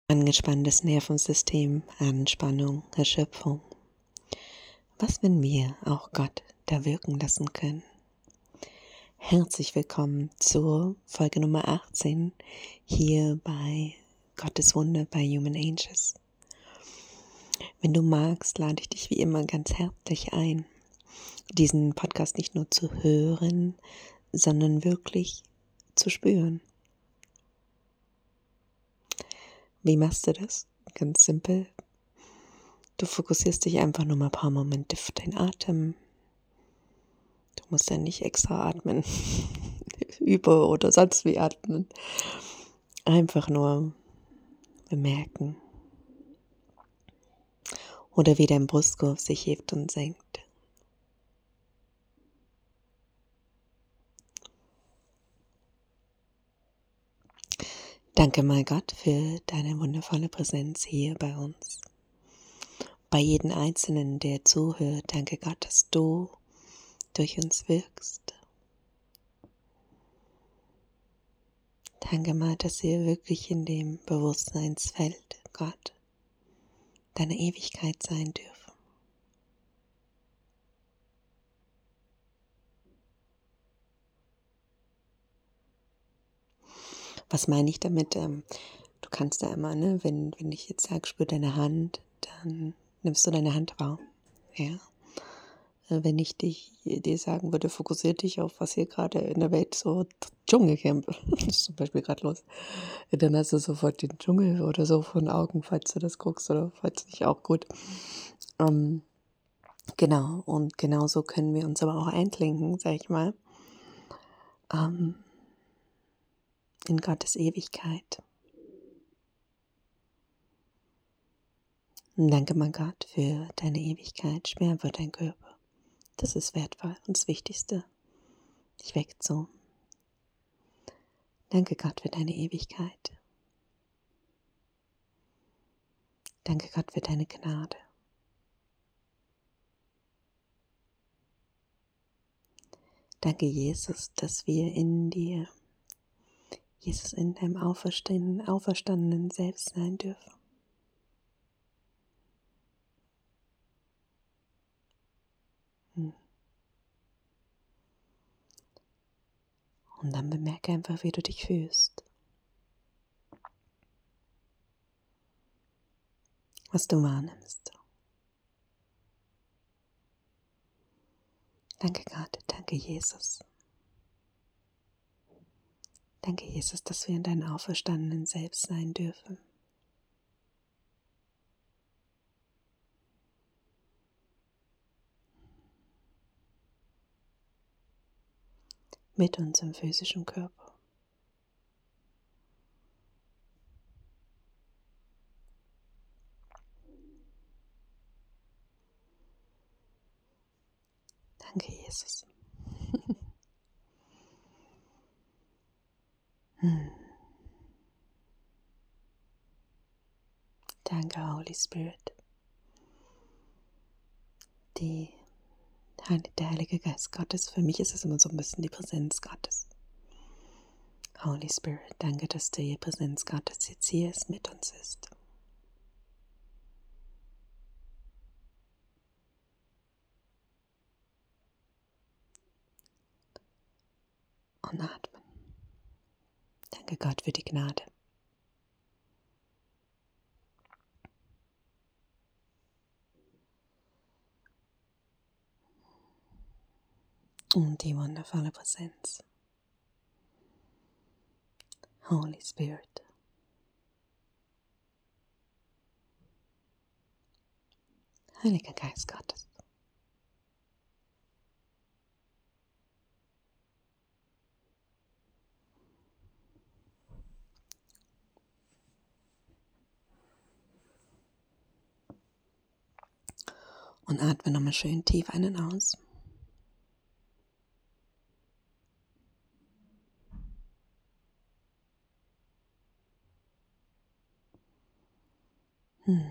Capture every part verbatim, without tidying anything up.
Angespanntes Nervensystem, Anspannung, Erschöpfung. Was, wenn wir auch Gott da wirken lassen können? Herzlich willkommen zur Folge Nummer achtzehn hier bei Gottes Wunder bei Human Angels. Wenn du magst, lade ich dich wie immer ganz herzlich ein, diesen Podcast nicht nur zu hören, sondern wirklich zu spüren. Wie machst du das? Ganz simpel. Du fokussierst dich einfach nur mal ein paar Momente auf deinen Atem. Du musst ja nicht extra atmen, über oder sonst wie atmen. Einfach nur bemerken. Oder wie dein Brustkorb sich hebt und senkt. Danke mal Gott für deine wundervolle Präsenz hier bei uns. Bei jedem Einzelnen, der zuhört, danke Gott, dass du durch uns wirkst. Danke mal, dass wir wirklich in dem Bewusstseinsfeld, Gott, deine Ewigkeit sein dürfen. Was meine ich damit? Ähm, du kannst da immer, ne, wenn, wenn ich jetzt sage, spür deine Hand, dann nimmst du deine Hand wahr. Ja? Äh, Wenn ich dich, dir sagen würde, fokussiere dich auf, was hier gerade in der Welt so Dschungelcamp, das ist zum Beispiel gerade los, dann hast du sofort den Dschungel oder so vor den Augen, falls du das guckst oder falls nicht, auch gut. Ähm, genau, und genauso können wir uns aber auch einklinken, sag ich mal, ähm, in Gottes Ewigkeit. Und danke, mein Gott, für deine Ewigkeit. Spür einfach deinen Körper. Das ist wertvoll und das Wichtigste. Dich weckt so. Danke, Gott, für deine Ewigkeit. Danke, Gott, für deine Gnade. Danke, Jesus, dass wir in dir, Jesus, in deinem auferstandenen, auferstandenen Selbst sein dürfen. Hm. Und dann bemerke einfach, wie du dich fühlst. Was du wahrnimmst. Danke, Gott. Danke, Jesus. Danke, Jesus, dass wir in deinem auferstandenen Selbst sein dürfen. Mit unserem physischen Körper. Danke, Jesus. hm. Danke, Holy Spirit. Die, der Heilige Geist Gottes, für mich ist es immer so ein bisschen die Präsenz Gottes. Holy Spirit, danke, dass die Präsenz Gottes jetzt hier ist, mit uns ist. Und atmen. Danke Gott für die Gnade. Und die wundervolle Präsenz. Holy Spirit. Heiliger Geist Gottes. Und atme nochmal schön tief ein und aus. Hm.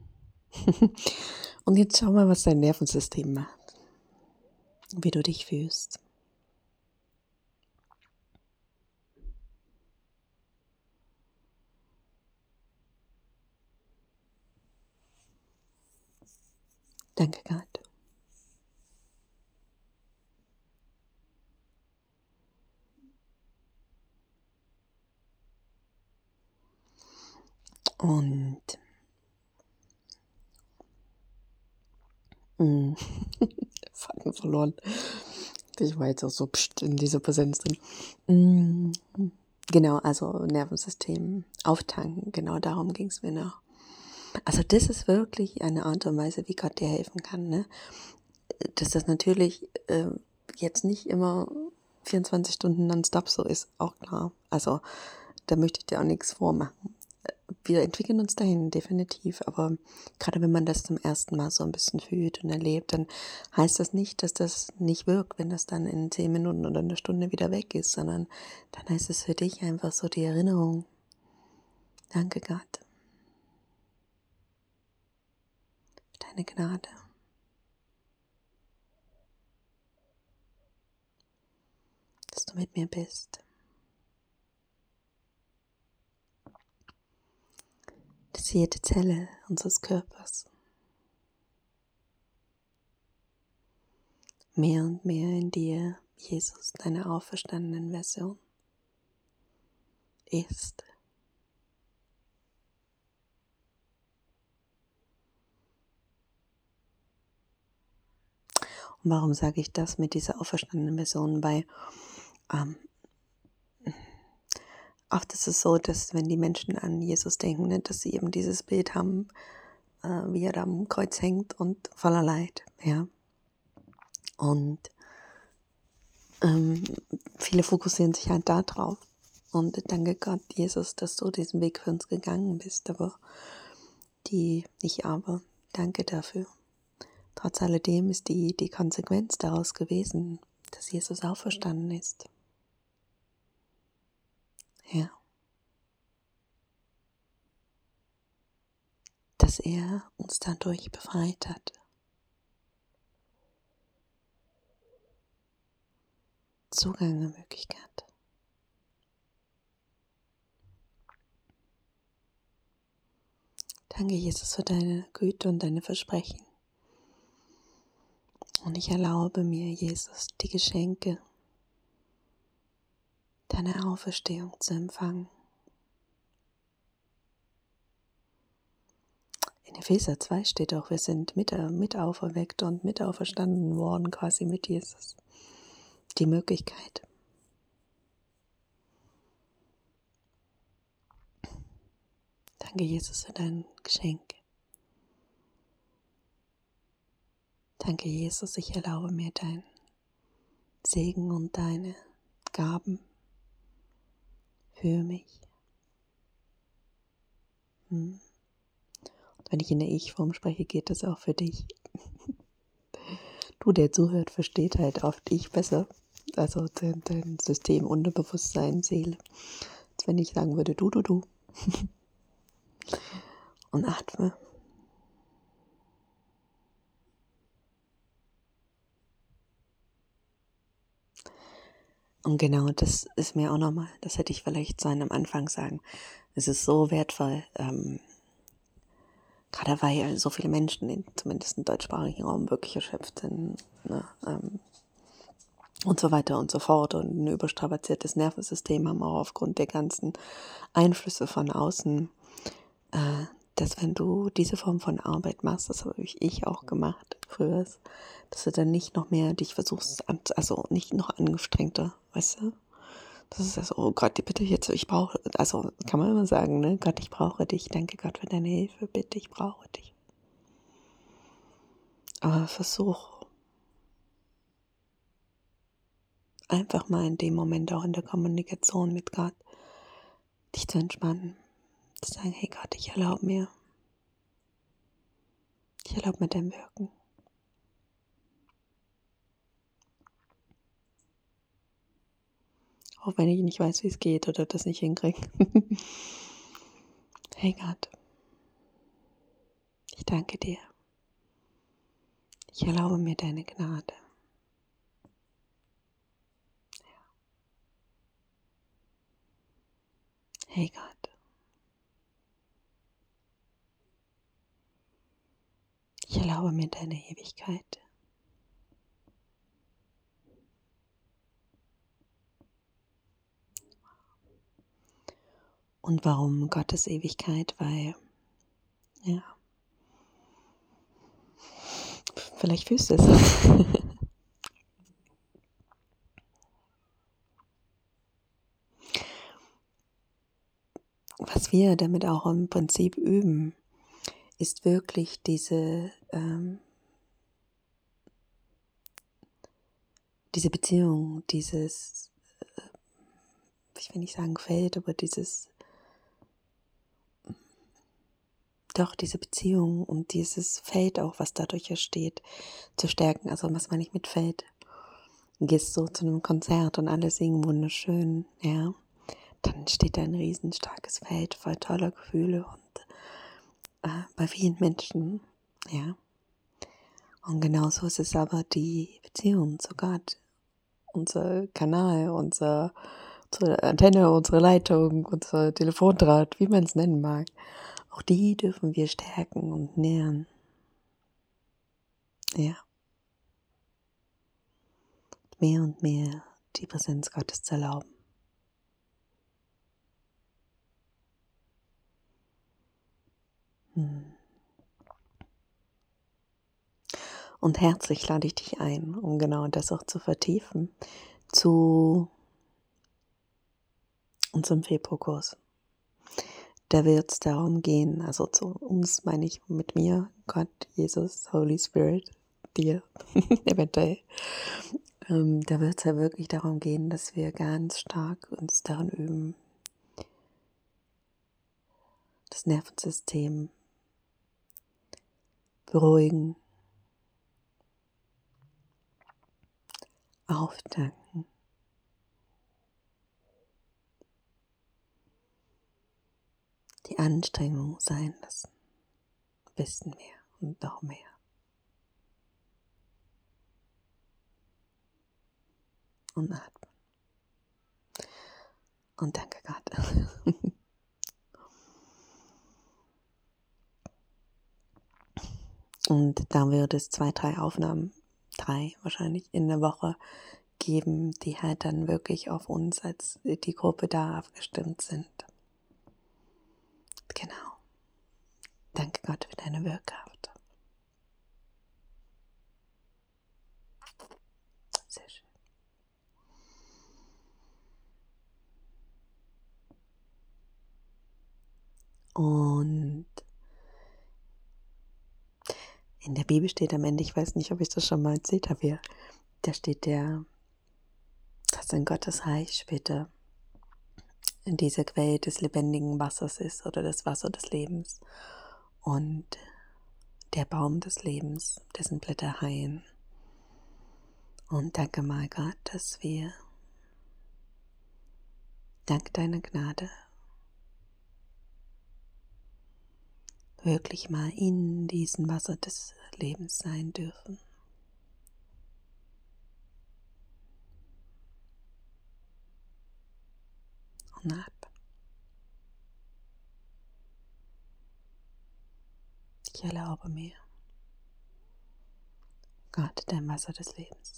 Und jetzt schau mal, was dein Nervensystem macht. Wie du dich fühlst. Danke, Gott. Und mm, Faden verloren. Ich war jetzt auch so pst in dieser Präsenz drin. Mm, Genau, also Nervensystem auftanken, genau darum ging es mir noch. Also das ist wirklich eine Art und Weise, wie Gott dir helfen kann, ne? Dass das natürlich äh, jetzt nicht immer vierundzwanzig Stunden nonstop so ist, auch klar. Also da möchte ich dir auch nichts vormachen. Wir entwickeln uns dahin, definitiv. Aber gerade wenn man das zum ersten Mal so ein bisschen fühlt und erlebt, dann heißt das nicht, dass das nicht wirkt, wenn das dann in zehn Minuten oder einer Stunde wieder weg ist, sondern dann heißt es für dich einfach so die Erinnerung. Danke, Gott, für deine Gnade, dass du mit mir bist, dass jede Zelle unseres Körpers mehr und mehr in dir, Jesus, deine auferstandenen Version, ist. Und warum sage ich das mit dieser auferstandenen Version? Weil ähm, oft ist es so, dass wenn die Menschen an Jesus denken, ne, dass sie eben dieses Bild haben, äh, wie er da am Kreuz hängt und voller Leid. Ja? Und ähm, viele fokussieren sich halt da drauf. Und danke Gott, Jesus, dass du diesen Weg für uns gegangen bist. Aber die, nicht aber, danke dafür. Trotz alledem ist die, die Konsequenz daraus gewesen, dass Jesus auferstanden ist. Ja. Dass er uns dadurch befreit hat. Zugangsmöglichkeit. Danke, Jesus, für deine Güte und deine Versprechen. Und ich erlaube mir, Jesus, die Geschenke deiner Auferstehung zu empfangen. In Epheser zwei steht auch, wir sind mit, mit auferweckt und mit auferstanden worden, quasi mit Jesus. Die Möglichkeit. Danke, Jesus, für dein Geschenk. Danke, Jesus, ich erlaube mir deinen Segen und deine Gaben für mich. Hm. Und wenn ich in der Ich-Form spreche, geht das auch für dich. Du, der zuhört, versteht halt oft ich besser. Also dein, dein System, Unterbewusstsein, Seele. Als wenn ich sagen würde, du, du, du. Und atme. Und genau das ist mir auch nochmal, das hätte ich vielleicht so am Anfang sagen. Es ist so wertvoll, ähm, gerade weil so viele Menschen, in, zumindest im deutschsprachigen Raum, wirklich erschöpft sind, ne, ähm, und so weiter und so fort und ein überstrapaziertes Nervensystem haben, auch aufgrund der ganzen Einflüsse von außen, äh, dass wenn du diese Form von Arbeit machst, das habe ich auch gemacht früher, dass du dann nicht noch mehr dich versuchst, an, also nicht noch angestrengter, weißt du? Das ist also, oh Gott, bitte jetzt, ich brauche, also kann man immer sagen, ne? Gott, ich brauche dich, danke Gott für deine Hilfe, bitte, ich brauche dich. Aber versuch einfach mal in dem Moment auch in der Kommunikation mit Gott, dich zu entspannen, zu sagen, hey Gott, ich erlaube mir, ich erlaube mir dein Wirken. Auch wenn ich nicht weiß, wie es geht oder das nicht hinkriege. Hey Gott, ich danke dir. Ich erlaube mir deine Gnade. Hey Gott, ich erlaube mir deine Ewigkeit. Und warum Gottes Ewigkeit? Weil, ja, vielleicht fühlst du es. Was wir damit auch im Prinzip üben, ist wirklich diese, ähm, diese Beziehung, dieses, ich will nicht sagen Feld, aber dieses, doch diese Beziehung und dieses Feld auch, was dadurch entsteht, zu stärken. Also was meine ich mit Feld? Du gehst so zu einem Konzert und alle singen wunderschön, ja. Dann entsteht da ein riesenstarkes Feld voll toller Gefühle und äh, bei vielen Menschen, ja. Und genauso ist es aber die Beziehung zu Gott, unser Kanal, unser, unsere Antenne, unsere Leitung, unser Telefondraht, wie man es nennen mag. Auch die dürfen wir stärken und nähern. Ja. Mehr und mehr die Präsenz Gottes zu erlauben. Hm. Und herzlich lade ich dich ein, um genau das auch zu vertiefen, zu unserem Februarkurs. Da wird es darum gehen, also zu uns meine ich mit mir, Gott, Jesus, Holy Spirit, dir, eventuell. Ähm, da wird es ja wirklich darum gehen, dass wir ganz stark uns darin üben, das Nervensystem beruhigen, auftanken, die Anstrengung sein lassen, ein bisschen mehr und noch mehr. Und atmen. Und danke Gott. Und da wird es zwei, drei Aufnahmen, drei wahrscheinlich in der Woche geben, die halt dann wirklich auf uns als die Gruppe da abgestimmt sind. Genau. Danke Gott für deine Wirkkraft. Sehr schön. Und in der Bibel steht am Ende, ich weiß nicht, ob ich das schon mal erzählt habe, da steht der, dass in Gottes Reich später in dieser Quelle des lebendigen Wassers ist oder das Wasser des Lebens und der Baum des Lebens, dessen Blätter heilen. Und danke mal Gott, dass wir dank deiner Gnade wirklich mal in diesem Wasser des Lebens sein dürfen. Und atmen. Ich erlaube mir, Gott, dein Wasser des Lebens.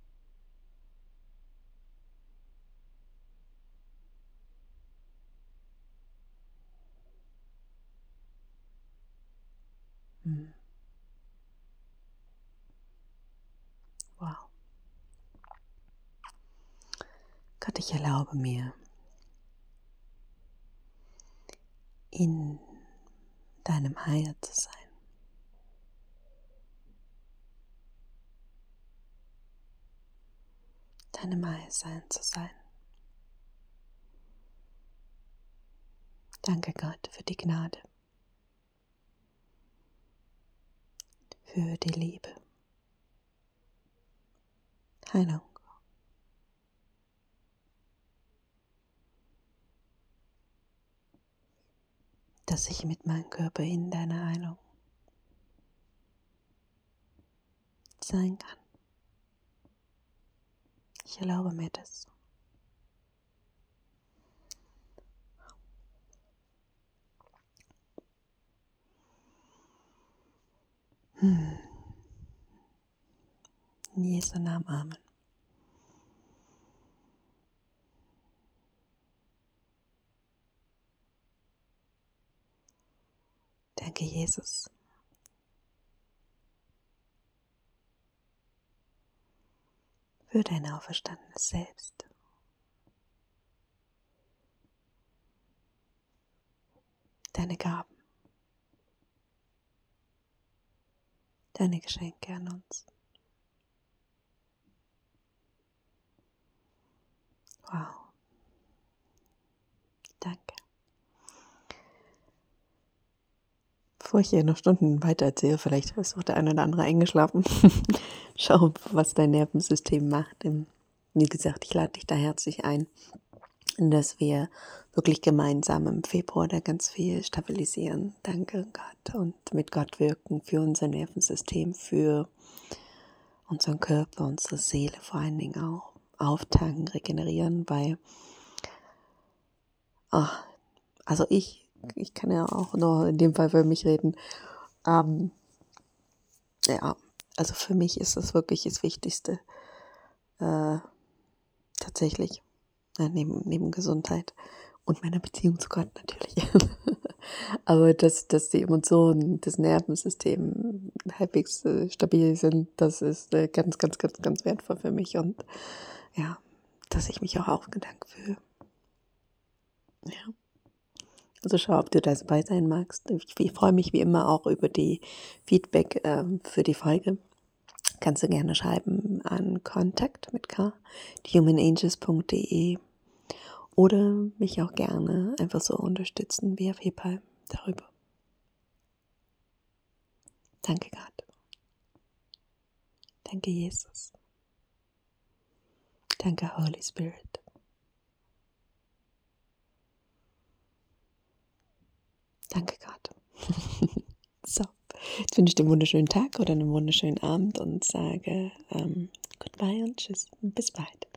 Hm. Wow. Gott, ich erlaube mir, in deinem Heil zu sein. Deinem Heilsein zu sein. Danke Gott für die Gnade, für die Liebe, Heilung. Dass ich mit meinem Körper in deiner Heilung sein kann. Ich erlaube mir das. Hm. In Jesu Namen, Amen. Danke, Jesus. Für dein auferstandenes Selbst. Deine Gaben. Deine Geschenke an uns. Wow. Danke. Bevor ich hier noch Stunden weiter erzähle, vielleicht ist auch der eine oder andere eingeschlafen. Schau, was dein Nervensystem macht. Wie gesagt, ich lade dich da herzlich ein, dass wir wirklich gemeinsam im Februar da ganz viel stabilisieren. Danke Gott. Und mit Gott wirken für unser Nervensystem, für unseren Körper, unsere Seele vor allen Dingen auch. Auftanken, regenerieren, weil oh, also ich, ich kann ja auch nur in dem Fall für mich reden. Ähm, ja, also für mich ist das wirklich das Wichtigste. Äh, tatsächlich. Ja, neben, neben Gesundheit und meiner Beziehung zu Gott natürlich. Aber dass, dass die Emotionen, das Nervensystem halbwegs äh, stabil sind, das ist äh, ganz, ganz, ganz, ganz wertvoll für mich. Und ja, dass ich mich auch aufgedankt fühle. Ja. Also schau, ob du dabei sein magst. Ich, ich freue mich wie immer auch über die Feedback ähm, für die Folge. Kannst du gerne schreiben an Kontakt mit K, humanangels punkt de oder mich auch gerne einfach so unterstützen via PayPal darüber. Danke Gott. Danke Jesus. Danke Holy Spirit. Danke Gott. So, jetzt wünsche ich dir einen wunderschönen Tag oder einen wunderschönen Abend und sage ähm, goodbye und tschüss. Bis bald.